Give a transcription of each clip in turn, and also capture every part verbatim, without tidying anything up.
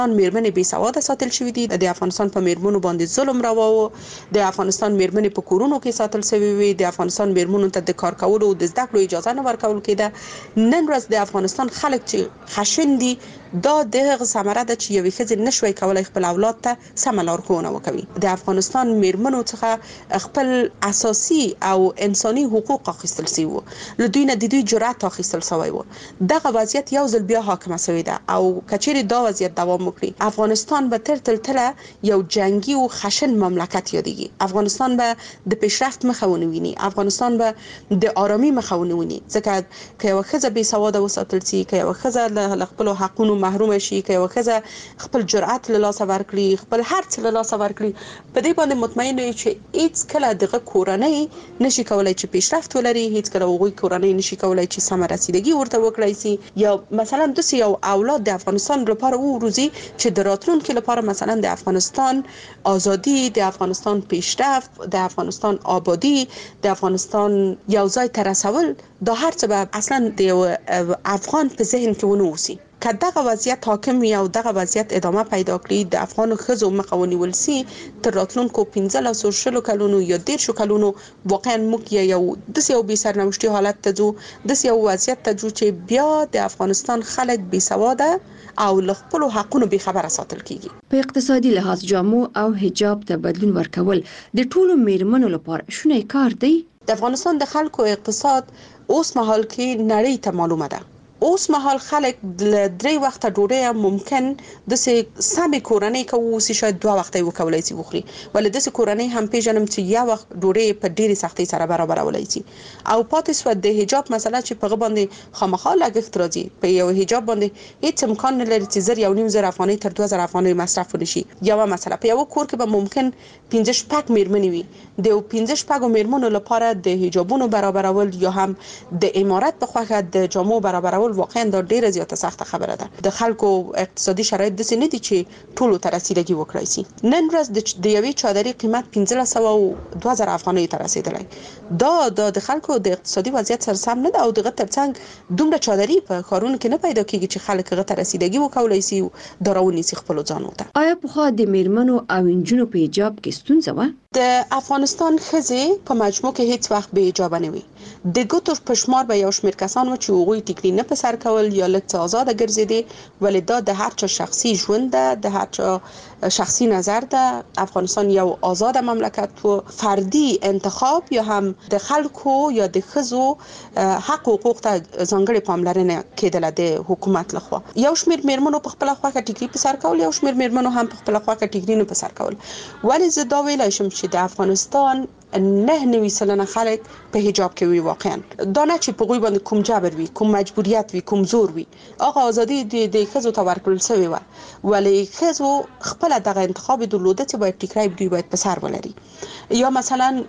میرمنې بې سواده ساتل شوې دي. د افغانستان په میرمنو باندې ظلم روا و. د افغانستان میرمنې په کورونو کې ساتل شوې وي. د افغانستان میرمنو ته د کار کولو او د زده کړو اجازه نه ورکول کېده. نن ورځ د افغانستان خلک چې خشن دي، دا دغه ثمره ده چې یوې ښځې نشوي کولای خپل اولاد ته سمه لارښوونه وکړي. د افغانستان میرمنو څخه خپل اساسي او انساني حقوق اخیستل شوي وو. له دوی نه د دوی جرأت اخیستل شوی وو. دغه وضعیت یو ځل بیا حاکمه شوې ده او کچېرې دا وضعیت دوام وکړي، افغانستان به تر تلتله یو جنگي او خشن مملکت یادېږي. افغانستان به د پیشرفت مخه ونه ویني. افغانستان به د آرامي مخه ونه ویني. ځکه که یوه ښځه بې سواده وساتل شي، که یوه ښځه له خپلو حقونو محروم شي، که یوه ښځه خپل جرأت له لاسه ورکړي، خپل هر څه له لاسه ورکړي، په دې باندې مطمئن یو چې هیڅ کله دغه کورنۍ نشي کولای چې پیشرفت ولري، هیڅ کله هغوی کورنۍ نشي کولای چې سمه رسیدګي ورته وکړای شي. یا مثلا داسې یو اولاد د افغانستان لپاره وروزي چې د راتلونکي لپاره مثلا د افغانستان آزادي، د افغانستان پیشرفت، د افغانستان آبادی، د افغانستان یو ځای ته رسول، دا هر څه به اصلا د یو افغان په ذهن کې ونه اوسي. که دغه وضعیت حاکم وي او دغه وضعیت ادامه پیدا کړي، د افغان ښځو مخه ونیول شي، تر راتلونکو پنځلسو شلو کلونو یا دېرشو کلونو واقعا موږ یو داسې یو بې سرنوشتي حالت ته ځو، داسې یو وضعیت ته ځو چې بیا د افغانستان خلک بې سواده او له خپلو حقونو بې خبره ساتل کیږي. په اقتصادي لحاظ جامو او حجاب ته بدلون ورکول د ټولو میرمنو لپاره شونی کار دی. د افغانستان د خلکو اقتصاد اوس مهال کې نړۍ ته معلومه ده. اوس مهال خلک د درې وخته ډوډۍ ممکن داسې سمې کورنۍ که واوسي شاید دوه وخته یې وکولی شي وخوري، ولې داسې کورنۍ هم پیژنم چې یو وخت ډوډۍ په ډېرې سختۍ سره برابرولی شي. او پاتې سوه د حجاب مسله چې په هغه باندې خامخا لګښت راځي. په یو حجاب باندې هیڅ امکان نه لري چې زر یو نیم زر افغانۍ تر دوه زره افغانۍ مصرف ونشي. یوه مسله په یوه کور کې به ممکن پنځه شپږ میرمنې وي. د پنځه شپږو میرمنو لپاره د حجابونو برابرول یا هم د امارت په خوښه د جامو برابرول واقعا دا ډیره زیاته سخته خبره ده. د خلکو اقتصادي شرایط داسې نه دي چې ټولو ته رسیدګي وکړای شي. نن ورځ د یوې چادرې قیمت پنځلس سوه او دوه زره افغانۍ ته رسیدلی. دا د خلکو د اقتصادي وضعیت سره سم نه ده او دغه ترڅنګ دومره چادرې په ښارونو کې نه پیدا کیږي چې خلک هغه ته رسیدګي وکولای شي او دا راونیسي خپلو ځانو ته. آیا پخوا د میرمنو او نجونو په حجاب کې ستونزه وه؟ د افغانستان ښځې په مجموع کې هیڅ وخت بې حجابه نه وي. د ګوتو په شمار به یو شمېر کسان و چې هغوی ټیکري نه په سر کول یا لږ څه آزاده ګرځېدې، ولې دا د هر چا شخصي ژوند ده، د هر چا شخصي نظر ده. افغانستان یو آزاده مملکت و. فردي انتخاب یا هم د خلکو یا د ښځو حق و حقوق ته ځانګړې پاملرنه کېدله د حکومت لخوا. یو شمېر میرمنو په خپله خوښه ټیکري په سر کول، یو شمېر میرمنو هم په خپله خوښه ټیکري نه په سر کول. ولې زه دا ویلی شم چې د افغانستان نه نوي سلنه خلک په حجاب کې وي. واقعا دا نه چې په هغوی باندې کوم جبر وي، کوم مجبوریت وي، کوم زور وي. هغه ازادي د ښځو ته ورکړل شوې وه، ولې ښځو خپله دغه انتخاب درلوده چې باید ټیکری دوی باید په سر ولري. یا مثلا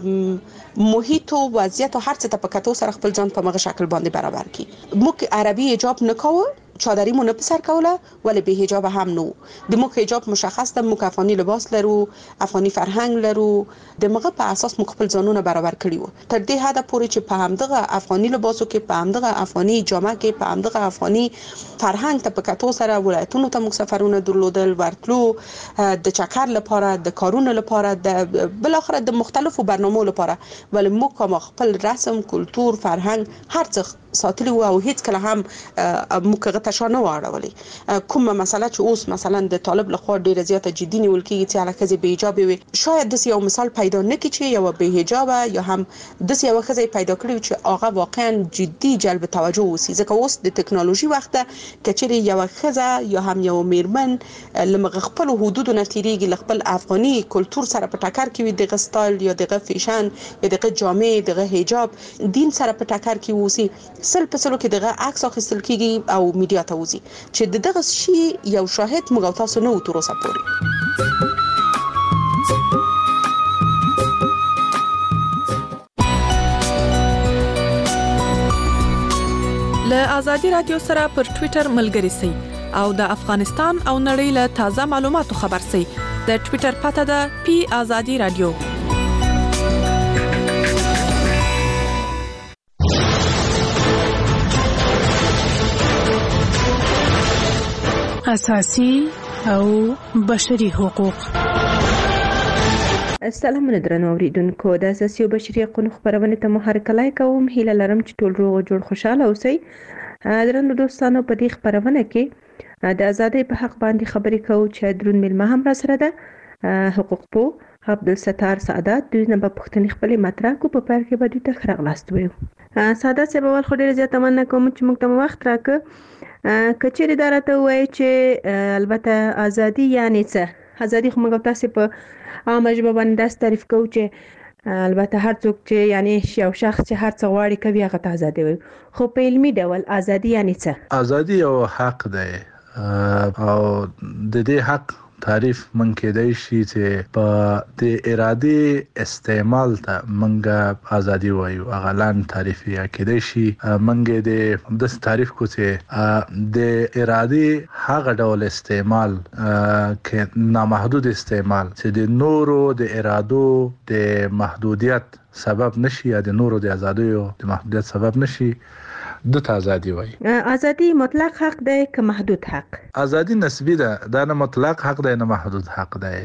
محیط او وضعیت او هر څه ته په کتو سره خپل ځان په مغه شکل باندې برابر کړي. موږ عربي حجاب نه کوو، چادری مو نه په سر کوله، ولی به حجاب هم نو. د موږ حجاب مشخص ده، موږ افغاني لباس لرو، افغاني فرهنګ لرو. د موږ په اساس موږ خپل ځانونه برابر کړي وو تر دې حد پورې چې په همدغه افغاني لباسو کې، په همدغه افغاني جامه کې، په همدغه افغاني فرهنګ ته په کتو سره ولایتونو ته موږ سفرونه درلودل، ورتلو د چکر لپاره، د کارونو لپاره، د بل اخر د مختلفو برنامو لپاره. ولی موږ کوم خپل رسم، کلتور، فرهنګ هر څه ساتلی و او هیڅ کله هم موږ هغه ته شا نه واړولې. کومه مسله چې اوس مثلا د طالب لخوا ډیره زیاته جدي نیول کېږي چې هغه ښځې بې حجابې وي، شاید داسې یو مثال پیدا نه کړي چې یوه بې حجابه یا هم داسې یوه ښځه پیدا کړي چې هغه واقعا جدي جلب توجه وسي. ځکه اوس د ټکنالوژي وخت ده، که چېرې یوه ښځه یا هم یوه میرمن له خپلو حدودو نه تېرېږي، له خپل افغاني کلتور سره په ټکر کې وي، دغه سټایل یا دغه فیشن یا دغه جامې، دغه حجاب، دین سره په ټکر کې اوسي، سل په سلو کې دغه عکس اخیستل کېږي او میډیا ته وځي چې د دغه شي یو شاهد موږ او تاسو نه وو تر اوسه پورې. له آزادي رادیو سره پر ټویټر ملګري سئ او د افغانستان او نړۍ له تازه معلوماتو خبر سئ. د ټویټر پته ده پی آزادي رادیو. اساسي او بشري حقوق. السلام درنو اوریدونکو د اساسي او بشري حقوقو خبرونه ته محرکلای کوم. هیله لرم چې ټول روغ جوړ خوشاله اوسئ. درنو دوستانو، په دې خبرونه کې د ازادۍ په حق باندې خبرې کوو چې درون ملما هم را سره ده. حقوق پو عبدالستار سعادت دوی نه په پښتني خپل مطرح کو په پیر کې به دوی ته خرغلاست وي. سعادت صاحب اول خو ډیر زیاته مننه کوم چې موږ ته وخت راکړ. کچېرې دا راته وایي چې البته ازادي یعنی څه؟ ازادي خو موږ تاسو په عامه ژبه باندې داس تعریف کوو چې البته هر څوک چې یعنی یو شخص چې هر څه غواړي کوي هغه ته ازادي وي. خو په علمي ډول ازادي یعنی څه؟ ازادي یو حق دی او د دې حق تعریف من کېدای شي چې په د ارادي استعمال ته منګه ازادي وایو. اغلان تعریف یا کېدای شي منګه د د تعریف کو چې د ارادي هغه ډول استعمال کې نامحدود استعمال چې د نورو د ارادو د محدودیت سبب نشي یا د نورو د ازادۍ د محدودیت سبب نشي د ازادي وای. ازادي مطلق حق دی که محدود حق؟ ازادي نسبی ده، دا نه مطلق حق دی نه محدود حق دی.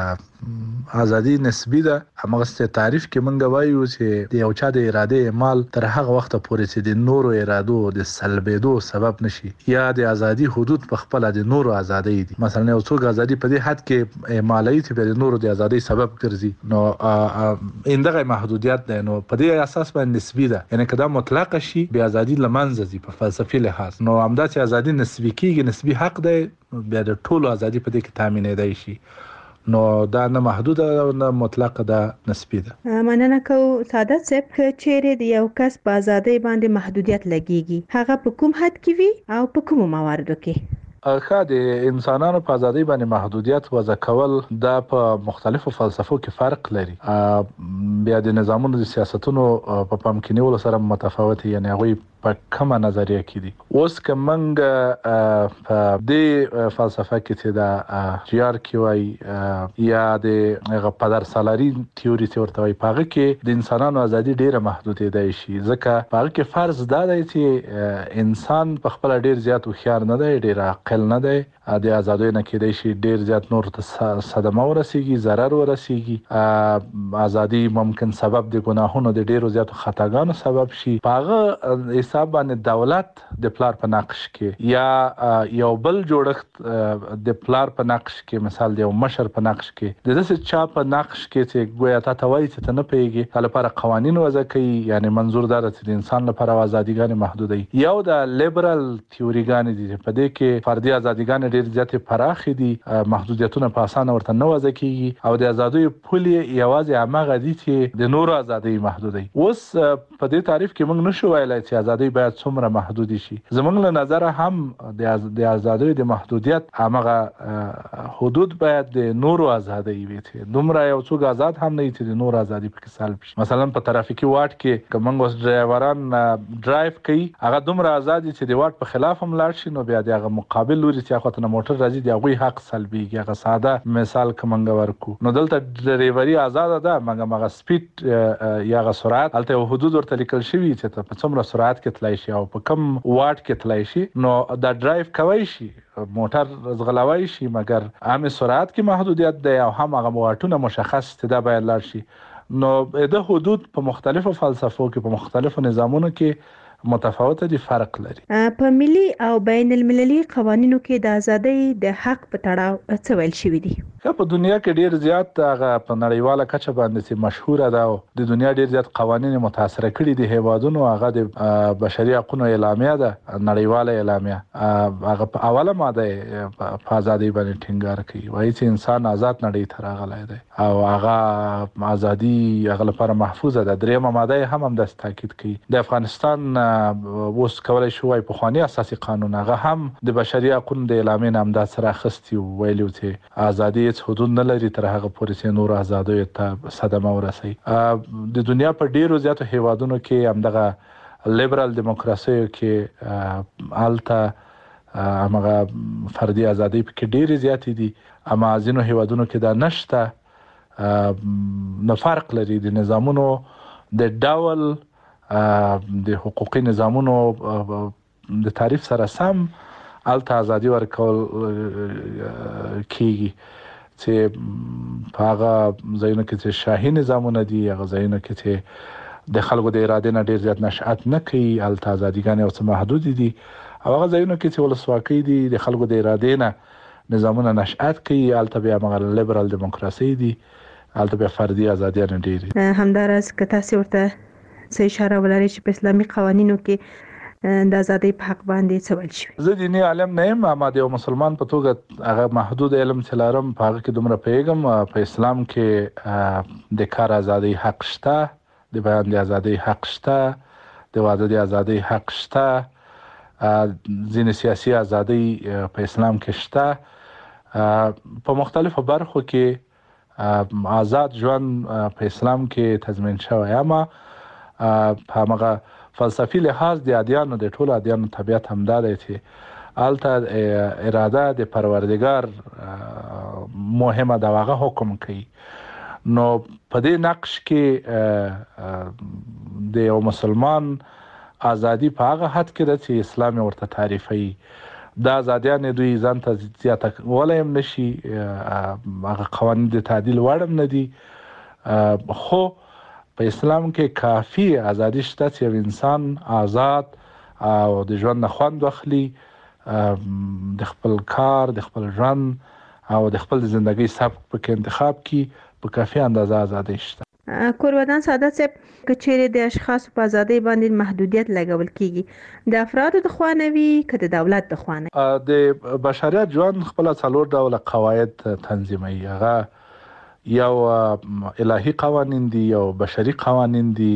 ازادي نسبی ده. هغه تعریف کې مونږ وایو چې د یو چا د اراده اعمال تر هغه وخت پورې چې د نورو ارادو د سلبېدو سبب نشي یا د ازادي حدود په خپل د نورو ازادۍ دي. مثلا یو څوک ازادي په دې حد کې اعمالي چې د نورو د ازادۍ سبب ګرځي نو اندغه محدودیت ده. نو په دې اساس باندې نسبی ده، یعنی کدا مطلق شي بیا ازادي منځي په فلسفي لحاظ نو همدا چې ازادي نسبی کیږي، نسبی حق دی، بیا د ټولو ازادي په دې کې تامین دی شي. نو دا نه محدود او نه مطلق ده، نسبی ده. مننه کوم سعادت صاحب. چیرې د یو کس په ازادۍ باندې محدودیت لګیږي هغه په کوم حد کې وي او په کوم مواردو کې؟ خا د انسانانو په ازادۍ باندې محدودیت وضع کول دا په مختلفو فلسفو کې فرق لري. بیا د نظامونو د سیاستونو په پام کې نیولو سره متفاوت، یعنی هغه په کومه نظریه کې دي. اوس کومنګ په دې فلسفه کې چې دا جیار کې وای یا د پدر سالاری تیوري چې ورته وای، پاغه کې د انسانانو ازادي ډیره محدوده دی شي. ځکه پاغه کې فرض دا دی چې انسان په خپل ډیر زیات خوشیار نه دی، ډیر عاقل نه دی، د ازادۍ نه کېدای شي ډیر زیات نور ته صدمه ورسیږي، ضرر ورسیږي. ازادي ممکن سبب د ګناهونو د ډیرو زیاتو خطاګانو سبب شي. پاغه حساب باندې دولت د پلار په نقش کې یا یو بل جوړښت د پلار په نقش کې، مثال د یو مشر په نقش کې، د داسې چا په نقش کې چې ګویا تا ته وایي چې ته نه پیږي لپاره قوانین وضع کوي. یعنی منظور دا چې د انسان لپاره ازاديګانې محدودې. یو د لیبرال تیوریګانې دي په دې کې فردي ازاديګانې ډېر زیاتې پراخې دي، محدودیتونه په اسانه ورته نه وضع کیږي او د ازادۍ پولې یوازې هغه دي چې د نورو ازادۍ محدودې. اوس په دې تعریف کې موږ نشو ویلای چې ازادۍ باید څومره محدود شي. زموږ له نظر هم د ازادۍ د محدودیت هغه حدود باید د نورو ازادۍ وي. دومره یو څوک آزاد هم نه چې د نورو ازادۍ پکې سلب شي. مثلا په ترافیکي واټ کې کومنګ اوس ډرایوران ډرایو کوي، هغه دومره آزاد چې د واټ په خلاف هم لاړ شي، نو بیا دغه مقابل لوري چې هغه ته موټر راځي د هغه حق سلبيږي. هغه ساده مثال کومنګ ورکو. نو دلته ډرایوري آزاد ده، مګر مګر سپیډ یا غ سرعت الته حدود ورته لیکل شوی چې په څومره سرعت کې تلای شي او په کم واټ کې تلای شي. نو دا ډرایو کوي شي، موټر زغلوي شي، مګر هم سرعت کې محدودیت ده او هم هغه واټونه مشخص ده باید لار شي. نو د حدود په مختلفو فلسفو کې په مختلفو نظامونو کې متفاوته دي، فرق لري. په ملي او بین المللي قوانینو کې د ازادۍ د حق په تړاو څه ویل شوی دي؟ په دنیا کې ډیر زیات هغه په نړیواله کچه باندې چې مشهوره ده او د دنیا ډیر زیات قوانین متاثر کړي دي هیوادونو. هغه د بشري حقوقو اعلامیه ده، نړیواله اعلامیه. هغه په اوله ماده په ازادۍ باندې ټینګار کوي، وایي چې انسان آزاد نړۍ ته راغلی دی او هغه ازادي هغه لپاره محفوظه ده. دریمه ماده هم هم د تاکید کوي. د افغانستان اوس کولای شو وايي په خواني اساسي قانون هغه هم د بشري حقوقو د اعلامیه نام د سره خستي ویلو چې ازادي حدود نه لري تر هغه پورې چې نور ازادۍ ته صدمه ورسي. د دنیا په ډیرو زیاتو هیوادونو کې همدغه لیبرال دیموکراسي کې الته هغه فردي ازادۍ په ډیره زیاتې دي، اما ځینو هیوادونو کې دا نشته. نه فرق لري د نظامونو د ډول د حقوقي نظامونو د تعریف سره سم الته ازادي ورکول کیږي چې په هغه ځایونو کې چې شاهي نظامونه دي هغه ځایونو کې چې د خلکو د اراده نه ډیر زیات نشأت نه کوي الته ازاديګانې او څه محدود دي او هغه ځایونو کې چې ولسواکي دي د خلکو د اراده نه نظامونه نشأت کوي الته بیا مغل لیبرال دیموکراسي دي الته بیا فردي ازادي نه ډیری همدارس که تاسو ورته څه اشاره ولرئ چې په اسلامي قوانینو کې د ازادۍ په حق باندې څه ویل شوي؟ زه دیني عالم نه یم اما د یو مسلمان په توګه هغه محدود علم چې لرم په هغه کې دومره پوهیږم په اسلام کې د کار ازادۍ حق شته د بیان د ازادۍ حق شته د واده د ازادۍ حق شته ځینې سیاسي ازادۍ په اسلام کې شته په مختلفو برخو کې آزاد ژوند په اسلام کې تضمین شوی اما په هغه فلسفي لحاظ د ادیانو د ټولو ادیانو طبیعت همدا دی چې الته اراده د پروردګار مهمه دا هغه حکم کوي نو په دې نقش کې د یو مسلمان ازادي په هغه حد کې ده چې اسلام ورته تعریفوي دا ازادیان دوی ځان ته زیاته ولیم نشي هغه قوانین د تعدیل وړم نه دي خو په اسلام کې کافي ازادي شته چې یو انسان آزاد او د ژوند نه خوند واخلي د خپل کار د خپل ژوند او د خپل ژوندۍ سبک په انتخاب کې په کافي اندازه ازادي شته. کورودان سعادت صاحب که چیرې د اشخاصو په ازادۍ باندې محدودیت لګول کیږي د افرادو د خوا نه وي که د دولت د خوا نه؟ د بشریت ژوند خپل څلور ډوله قواعد تنظیموي هغه یو الهی قوانین دي یو بشري قوانین دي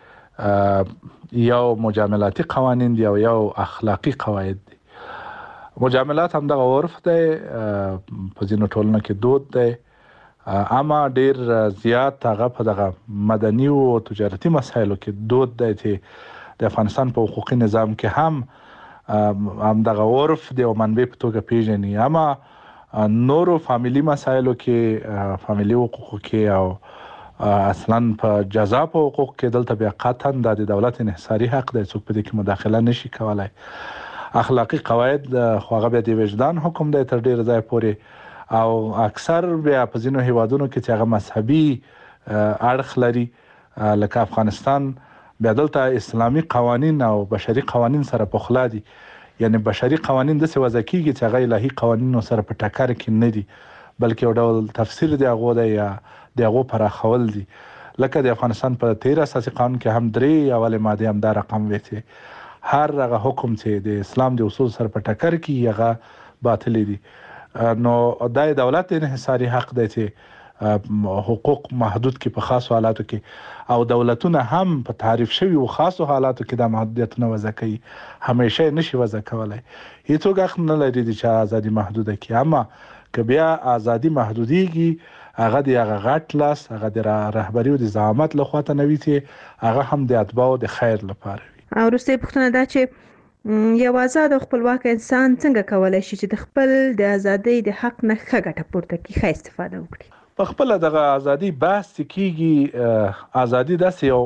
یو مجاملاتي قوانین دي او یو اخلاقی قواعد دي. مجاملات هم د عرف دی په ځینو ټولنو کې دود دی اما ډیر زیات هغه په دغه مدني او تجارتي مسایلو کې دود دی چې د افغانستان په حقوقي نظام کې هم هم دغه عرف دی او منبع په توګه پیژني اما نورو فامیلی مسایلو کې فامیلی حقوقو کې او اصلا په جزا په حقوق کې دلته بیا قطعا د دولت انحصاري حق دی څوک په دې کې مداخله نشي کولای. اخلاقی قواعد خو هغه بیا د وجدان حکم دی تر ډیره ځای پورې او اکثر بیا په ځینو هیوادونو کې چې هغه مذهبي اړخ لري لکه افغانستان بیا دلته اسلامي قوانین او بشري قوانین سره پخلا دي یعنی بشري قوانین د څه وضع کیږي چې هغه الهي قوانینو سره په ټکر کې نه دي بلکې یو ډول تفسیر دی هغه دی یا د هغه پراخول دي لکه د افغانستان په تیر اساسي قانون کې هم درې اول ماده هم دا رقم ویته هر هغه حکم چې د اسلام د اصول سره په ټکر کې هغه باطل دي نو د دولت انحصاري حق دی چې حقوق محدود کې په خاصو حالاتو کې او دولتونه هم په تعریف شوی او خاصو حالاتو کې د محدودیتونو وضع کوي همیشه نشي وضع کولای هیڅوک حق نه لري چې ازادي محدوده کړي اما که بیا ازادي محدوديږي هغه د هغه غټ لاس هغه د رهبری او د زعامت لخوا ته نوي چې هغه هم د اتباع د خیر لپاره وي. او وروسته پوښتنه دا چې یو آزاد او خپلواک انسان څنګه کولای شي چې د خپل د ازادۍ د حق نه ښه ګټه پورته کړي ښه استفاده وکړي؟ په خپل دغه ازادي بحث کیږي ازادي داسې یو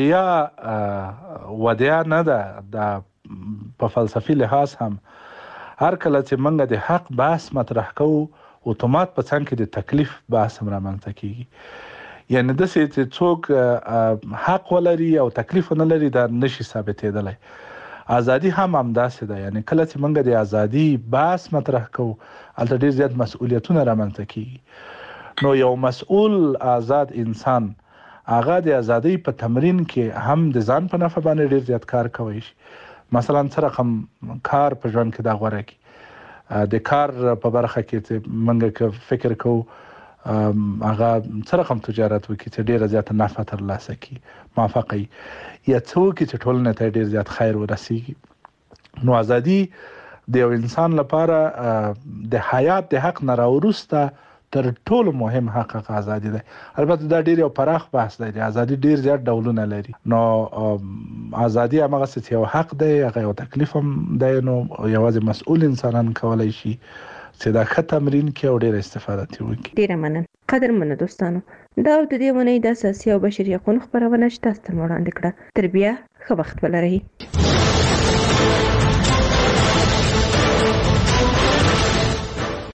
وړیا ودیا نه ده د په فلسفي لحاظ هم هر کله چې موږ د حق بحث مطرح کوو اتومات په څنګ کې د تکلیف بحث هم رامنځته کیږي یعنی د څه چې څوک حق ولري او تکلیف نه لري دا نشي ثابتېدلی ازادي هم همداسې ده یعنی کله چې موږ د ازادي بحث مطرح کوو هلته ډېر زیات مسؤلیتونه رامنځته کیږي نو یو مسؤل آزاد انسان هغه د ازادۍ په تمرین کې هم د ځان په نفع باندې ډیر زیات کار کوي مثلا څه رقم کار په ژوند کې دا غوړه کی د کار په برخه کې چې موږ فکر کوو هغه څه رقم تجارت وکړي چې ډیر زیات نفع ترلاسه کړي موافقه یا څوک چې ټولنه ته ډیر زیات خیر ورسیږي نو ازادي د یو انسان لپاره د حیات د حق نه راوروسته تر ټولو مهم حق ازادي ده البته دا ډیر یو پراخ بحث دی ازادي ډیر زیات ډولونه لري نو ازادي هغه څه یو حق دی هغه یو تکلیف هم دی نو یوازې مسؤل انسانان کولای شي چې دا ښه تمرین کوي او ډیر استفاده کوي. ډیره مننه قدرمنو دوستانو دا د دې ونې د اساسي او بشري حقوقو خبرونه شته ستاسو وړاندې کړه تر بیا ښه وخت ولرئ.